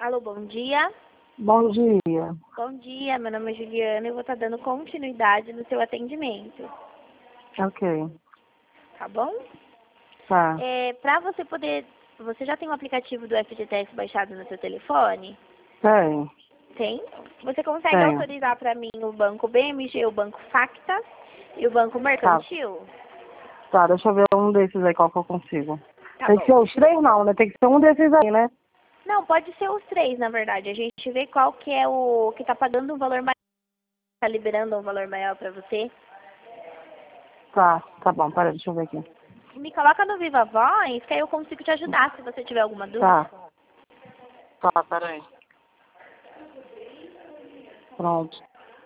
Alô, bom dia. Bom dia. Bom dia, meu nome é Juliana e eu vou estar dando continuidade no seu atendimento. Ok. Tá bom? Tá. Para você poder... Você já tem o aplicativo do FGTS baixado no seu telefone? Tem. Tem? Você consegue Tenho. autorizar para mim o Banco BMG, o Banco Facta e o Banco Mercantil? Tá, deixa eu ver um desses aí, qual que eu consigo. Tá Tem bom. que ser os três não, né? Tem que ser um desses aí, né? Não, pode ser os três, na verdade. A gente vê qual que é o que tá pagando um valor maior, tá liberando um valor maior para você. Tá bom, peraí, deixa eu ver aqui. Me coloca no Viva Voz, que aí eu consigo te ajudar se você tiver alguma dúvida. Tá, peraí. Pronto.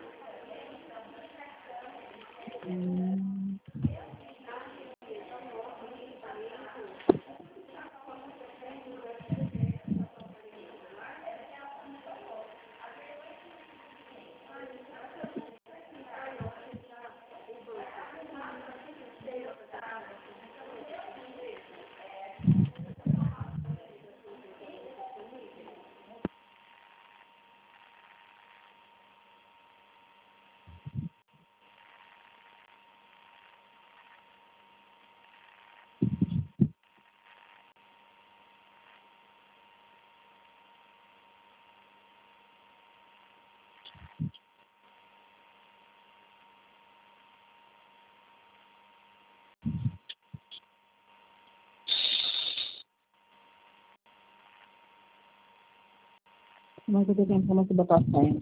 Como é que eu tô tentando aqui botar a senha?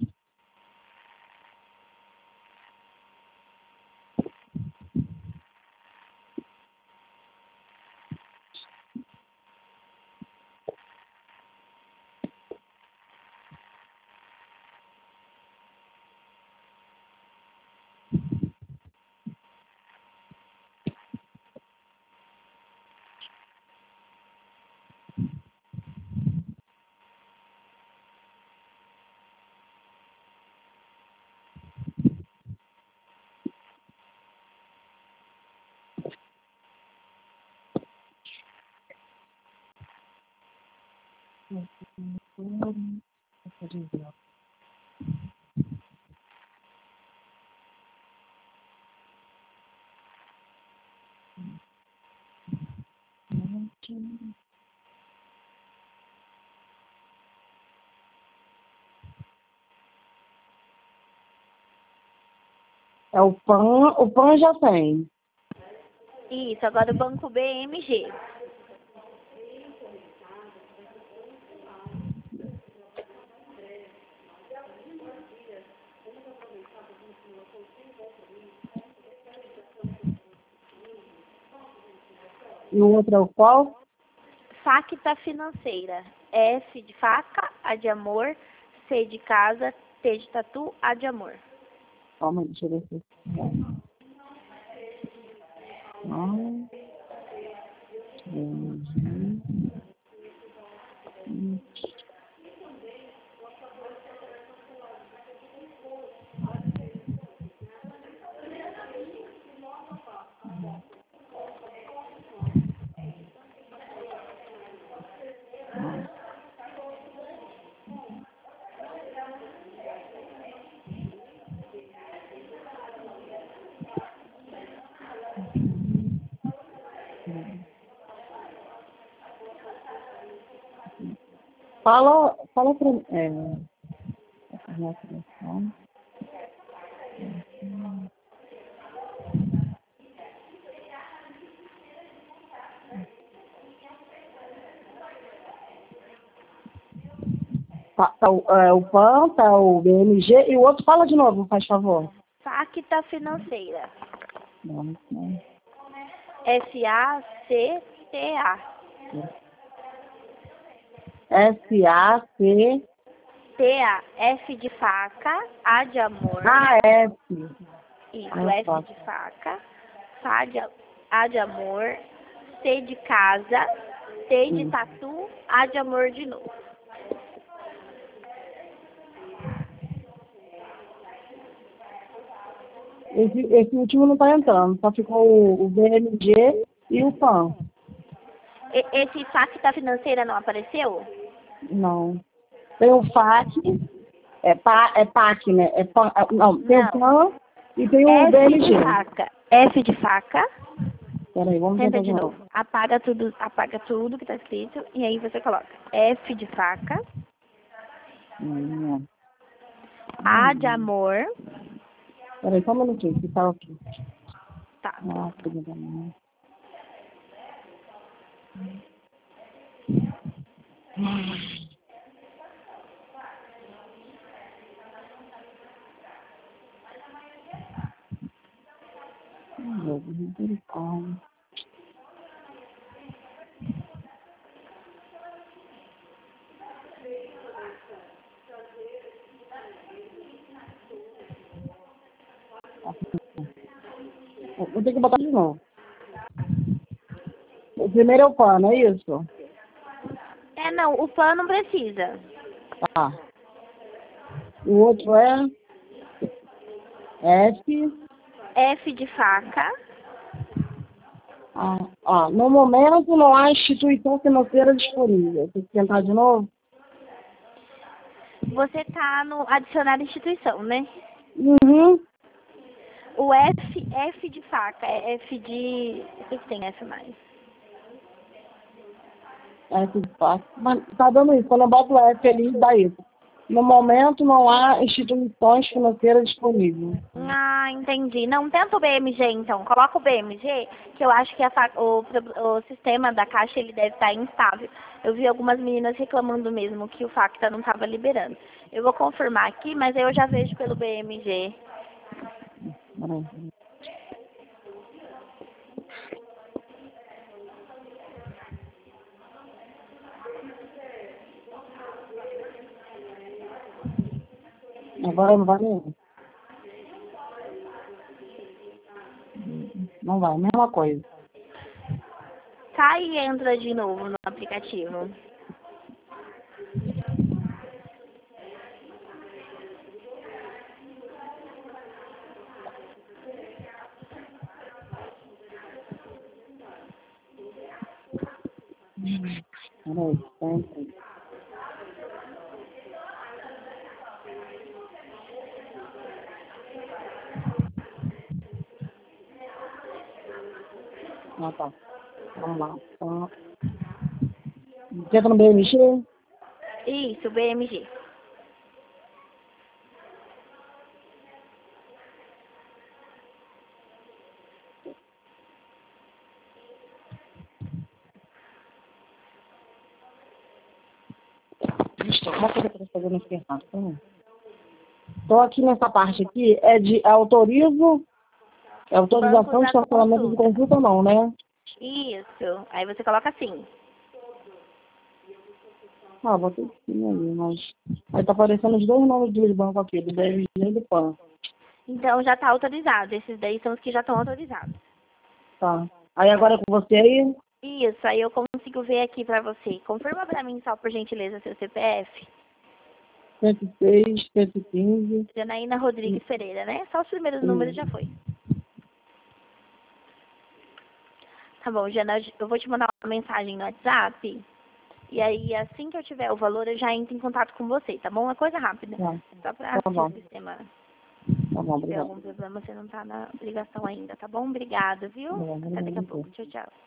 É o PAN já tem. Isso, agora o Banco BMG. E o outro é o qual? Facta Financeira. F de faca, A de amor, C de casa, T de tatu, A de amor. Calma aí, deixa eu ver se... Ah, Fala pra mim. O PAN, tá o BMG, e o outro fala de novo, faz favor. Facta Financeira. Não. SACTA. S-A-C... TA. F de faca, A de amor. Ah, S. Isso, F de faca, A de amor, C de casa, T de tatu, A de amor de novo. Esse último não tá entrando, só ficou o BMG e o PAN. Esse Facta Financeira não apareceu? Não. Tem o FAC, é PAC, né? Não, tem o Não. PAN e tem o F de BMG. faca. F de faca. Peraí, vamos Tenta tentar de novo. Apaga tudo que tá escrito. E aí você coloca F de faca. A de amor. Peraí, só um minutinho, que tá aqui. Tá. Ah, filha da mãe. Meu Deus, misericórdia. Vou ter que botar de novo. O primeiro é o PAN, não é isso? Não, o PAN não precisa. Tá. O outro é F. F de faca. No momento não há instituição financeira disponível. Tem que tentar de novo? Você tá no adicionar instituição, né? Uhum. O F de faca, é F de... O que tem F mais? F de fato. Mas tá dando isso. Quando eu boto o F ali, dá isso. No momento não há instituições financeiras disponíveis. Ah, entendi. Não, tenta o BMG então. Coloca o BMG, que eu acho que o sistema da Caixa ele deve estar instável. Eu vi algumas meninas reclamando mesmo que o Facta não estava liberando. Eu vou confirmar aqui, mas aí eu já vejo pelo BMG. Peraí. Agora não vai nem. Não vai, mesma coisa. Sai e entra de novo no aplicativo. Peraí, sempre. Tá. Vamos lá. Tá. Tenta no BMG? Isso, BMG. Vixe, uma coisa que eu tô fazendo aqui errado. Então aqui nessa parte aqui é de autorizo. É autorização de cancelamento de consulta não, né? Isso. Aí você coloca assim. Vou ter que ir ali, mas... Aí tá aparecendo os dois nomes dos bancos aqui, do BMG e do PAN. Então já está autorizado. Esses daí são os que já estão autorizados. Tá. Aí agora é com você aí? Isso, aí eu consigo ver aqui pra você. Confirma pra mim só, por gentileza, seu CPF. 106, 115. Janaína Rodrigues Pereira, né? Só os primeiros números já foi. Tá bom, Jana, eu vou te mandar uma mensagem no WhatsApp. E aí, assim que eu tiver o valor, eu já entro em contato com você, tá bom? É coisa rápida. Tá. Só pra Tá se o bom. sistema Tá bom, tiver obrigado. algum problema, você não tá na ligação ainda, tá bom? Obrigada, viu? Até daqui a pouco. Tchau, tchau.